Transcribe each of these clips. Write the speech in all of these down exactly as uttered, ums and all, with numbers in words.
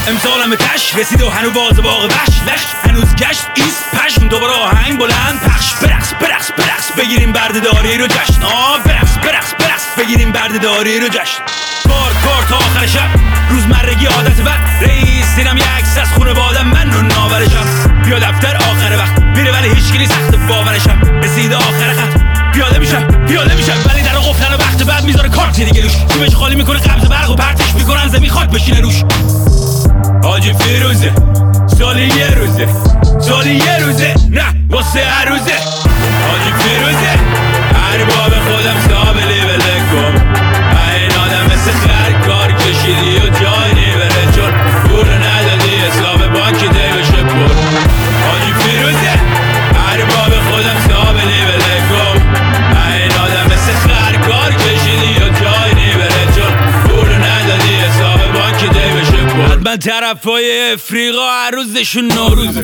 امسالم تش رسید و هنو باز باغ وحش لخ هنوز گشت ایست پشم دوباره آهنگ بلند پخش برقص برقص برقص بگیریم بردهداری رو جشن آه برقص برقص برقص بگیریم بردهداری رو جشن کار کار تا آخر شب روزمرگی عادت بد رئیس دیدم یه عکس از خونوادم من رو ناورشم بیا دفتر آخر وقت میره ولی هیچکی سخت باورشم رسید آخر خط پیاده میشم پیاده میشم ولی در قفلن و وقت بعد میذاره کارت دیگه روش جیبش خالی میکنه قبض برق و پرتش میکنن زمین خاک بشینه روش حاجی فیروزه سالی یه روزه سالی یه روزه نه واسه هر روزه حاجی فیروزه ارباب خودم سابلی بلکم این آدم مثل خر کار کشیدی و جای نیبره چون پول ندادی حساب بانکی دیوشه پر حاجی فیروزه ارباب خودم سابلی بلکم این آدم مثل خر کار کشیدی و جای نیبره چون پول ندادی حساب بانکی دیوشه پر من طرفای افریقا هر روزشون نوروزه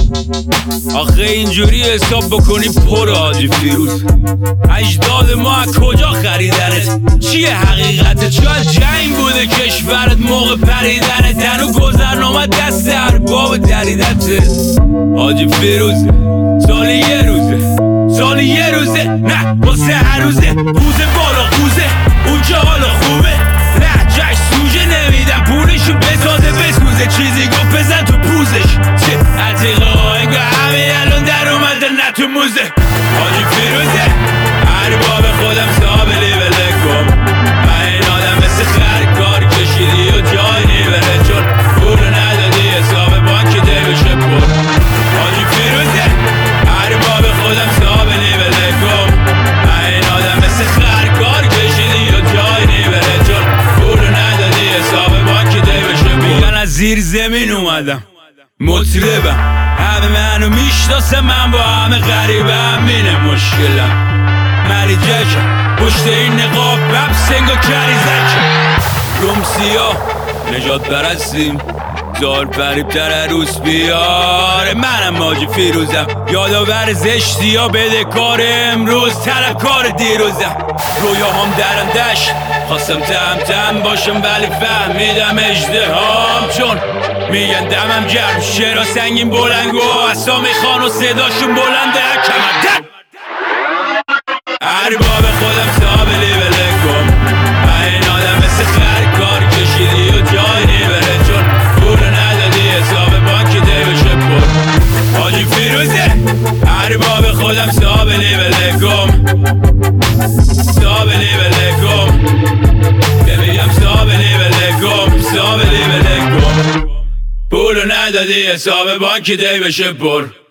آخه اینجوری حساب بکنی پر حاجی فیروز اجداد ما از کجا خریدنت چیه حقیقتت شاید جنگ بوده کشورت موقع پریدنت هنو گذرنامه دست ارباب دریدته حاجی فیروز سالی یه روزه سالی یه روزه نه واسه هر روزه بوزه بالا خوزه اونجا حالا خوبه نه جشن سوژه نمیدم پولشو بسازه بسوزه چیزی گفت بزن تو پوزش چه عتیقه انگاه همه الان در اومده نه تو موزه حاجی فیروزه ارباب خودم سابلی بلکم این آدم مثل خر کار کشیدی و جای نیبره چون پول ندادی حساب بانکی دیوشه پر حاجی فیروزه ارباب خودم سابلی بلکم این آدم مثل خر کار کشیدی و جای نیبره چون پول ندادی حساب بانکی دیوشه پر من از زیر زمین اومدم مطربم همه منو میشناسه من با همه غریبم اینه مشکلم مری جکم پشت این نقاب بب سنگا کری زکم روم سیاه نجات برستیم زار فریبتر عروس بیاره منم حاجی فیروزم یادآور زشتی ها بده کار امروز طلب کار دیروزم رویاهام درم دشت خواستم تم تم باشم ولی فهمیدم اژدهام چون میگن دمم گرم شعرها سنگین بلنگ و اسامی خان و صداشون بلنده کمر ارباب خودم سابلی بلکم این آدم مثل خر کار کشیدی و جای نیبره چون پول ندادی حساب بانکی دیوشه پر حاجی فیروزه ارباب خودم سابلی بلکم سابلی بلکم ببینم سابلی بلکم سابلی بلکم پول ندادی حساب بانکی دیوشه پر